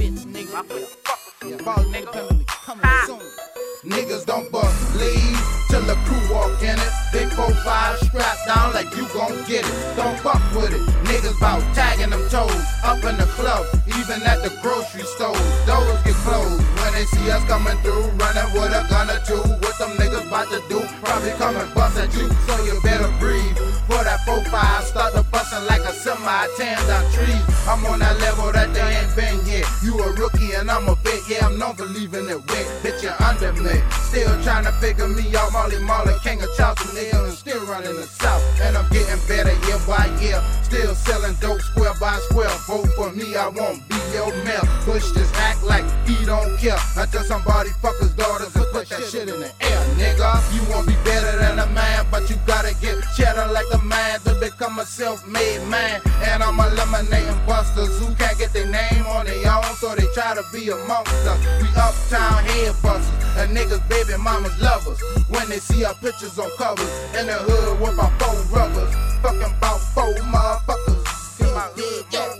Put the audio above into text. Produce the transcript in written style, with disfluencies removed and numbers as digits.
bitch, nigga. Yeah, ball independently, coming soon. Niggas don't believe till the crew walk in it. Big 4-5 strapped down like you gon' get it. Don't fuck with it. Niggas bout tagging them toes up in the club, even at the grocery store. Doors get closed when they see us coming through, running with a gun or two. What them niggas bout to do? Probably come and bust at you, so you better breathe. For that 4-5 start to bustin' like a semi, tearing down trees. I'm on that level that they ain't been yet. You a rookie and I'm a vet, yeah, I'm known for leaving it wet. Bitch, you're under me. Still trying to figure me out, Molly Marley, king of Charleston, nigga, and still running the south. And I'm getting better year by year. Still selling dope square by square. Vote for me, I won't be your mayor. Bush just act like he don't care until somebody fuck his daughters and put that shit in the air, nigga. You won't be better than a man, but you gotta get cheddar like a man to become a self-made man. And I'm eliminating busters who can't get their name on their own, so they try to be amongst us. We uptown head busters, and niggas baby mamas love us when they see our pictures on covers. In the hood with my 4 rubbers, fucking about 4 motherfuckers. Yeah.